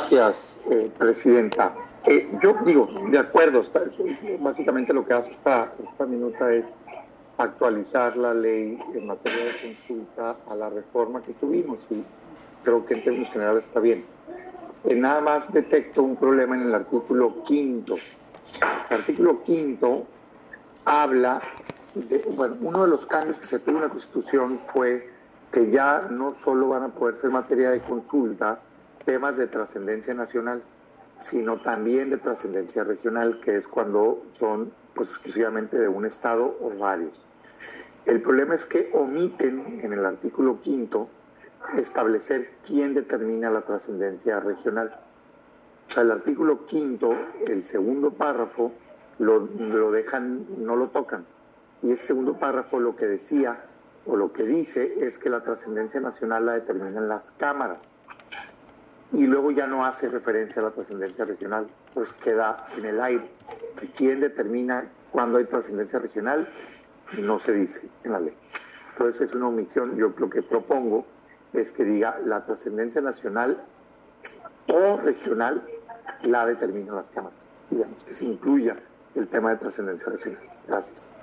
Gracias, Presidenta. Yo digo, de acuerdo, básicamente lo que hace esta minuta es actualizar la ley en materia de consulta a la reforma que tuvimos y creo que en términos generales está bien. Nada más detecto un problema en el artículo 5. El artículo 5 habla de, bueno, uno de los cambios que se tuvo en la Constitución fue que ya no solo van a poder ser materia de consulta temas de trascendencia nacional, sino también de trascendencia regional, que es cuando son pues exclusivamente de un estado o varios. El problema es que omiten en el artículo 5 establecer quién determina la trascendencia regional. O sea, el artículo 5, el segundo párrafo, lo dejan, no lo tocan. Y ese segundo párrafo lo que decía o lo que dice es que la trascendencia nacional la determinan las cámaras. Y luego ya no hace referencia a la trascendencia regional, pues queda en el aire. ¿Quién determina cuándo hay trascendencia regional? No se dice en la ley. Entonces es una omisión. Yo lo que propongo es que diga la trascendencia nacional o regional la determinan las cámaras. Digamos que se incluya el tema de trascendencia regional. Gracias.